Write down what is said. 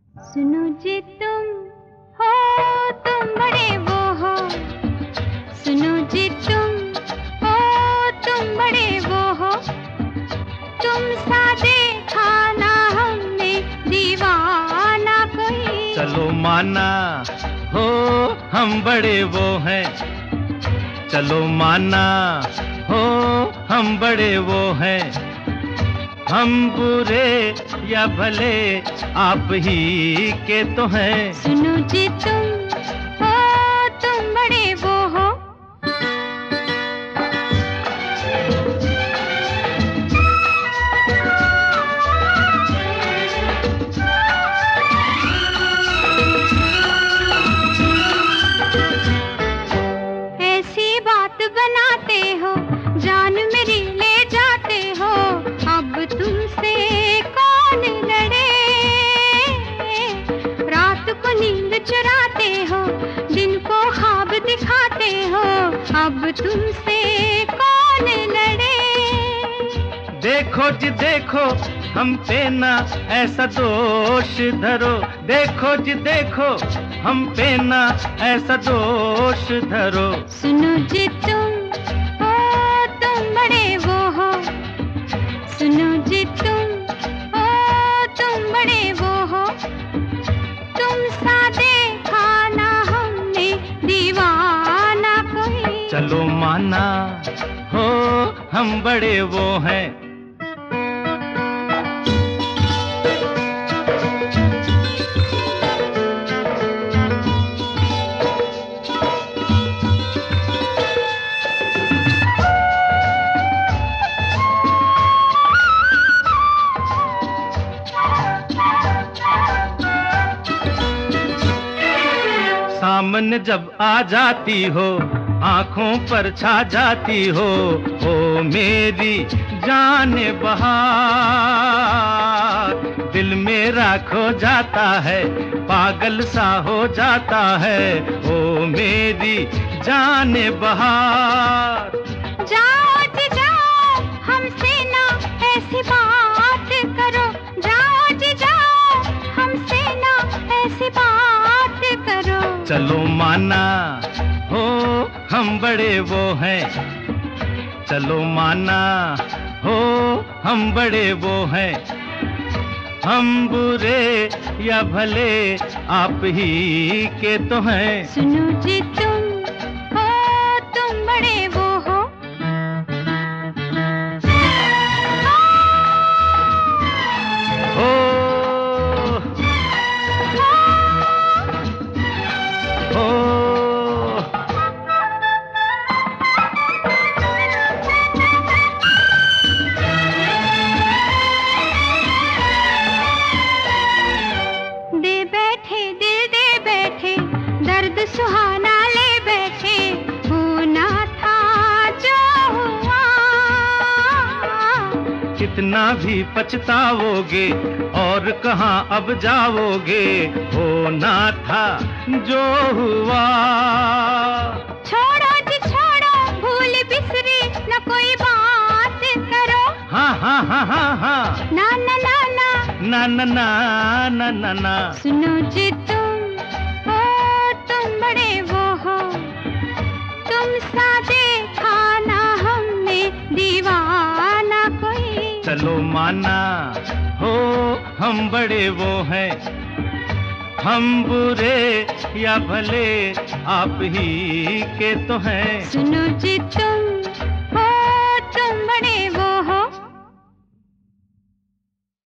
सुनो जी तुम हो, तुम बड़े वो हो। सुनो जी तुम हो, तुम बड़े वो हो। तुम सा देखा ना हमने दीवाना कोई। चलो माना हो हम बड़े वो हैं, चलो माना हो हम बड़े वो हैं। हम बुरे या भले आप ही के तो हैं। सुनो जी तुम हो, तुम बड़े वो हो। ऐसी बात बनाते हो, जान मेरी ले जाते हो। अब तुमसे कौन लड़े। रात को नींद चुराते हो, दिन को ख्वाब दिखाते हो। अब तुमसे कौन लड़े। देखो जी देखो हम पे ना ऐसा दोष धरो। देखो जी देखो हम पे ना ऐसा दोष धरो। सुनो जी तुम हो, तुम बड़े वो हो। सुनो जी तुम हो, तुम बड़े वो हो। तुम सा देखा ना हमने दीवाना कोई। चलो माना हो हम बड़े वो हैं। सामने जब आ जाती हो, आंखों पर छा जाती हो। ओ मेरी जान बहार, दिल मेरा खो जाता है, पागल सा हो जाता है। ओ मेरी जान बहार। जाओ जी जाओ, हमसे ना ऐसी बात करो। जाओ जी जाओ, हमसे ना ऐसी बात करो। चलो माना हो हम बड़े वो हैं, चलो माना हो हम बड़े वो हैं। हम बुरे या भले आप ही के तो हैं। सुनो जी तुम हो, तुम बड़े वो हो। हो हो दे बैठे दिल दे बैठे, दर्द सुहाना ले बैठे। होना था जो हुआ। कितना भी पछताओगे और कहाँ अब जाओगे। होना था जो हुआ। छोड़ो जी छोड़ो, भूल बिसरी न कोई बात करो। हाँ हाँ हाँ हाँ हाँ ना ना ना ना। ना ना ना ना ना ना। सुनो जी तुम हो, तुम बड़े वो हो। तुम सा देखा ना हमने दीवाना कोई। चलो माना हो हम बड़े वो हैं। हम बुरे या भले आप ही के तो हैं। सुनो जी तुम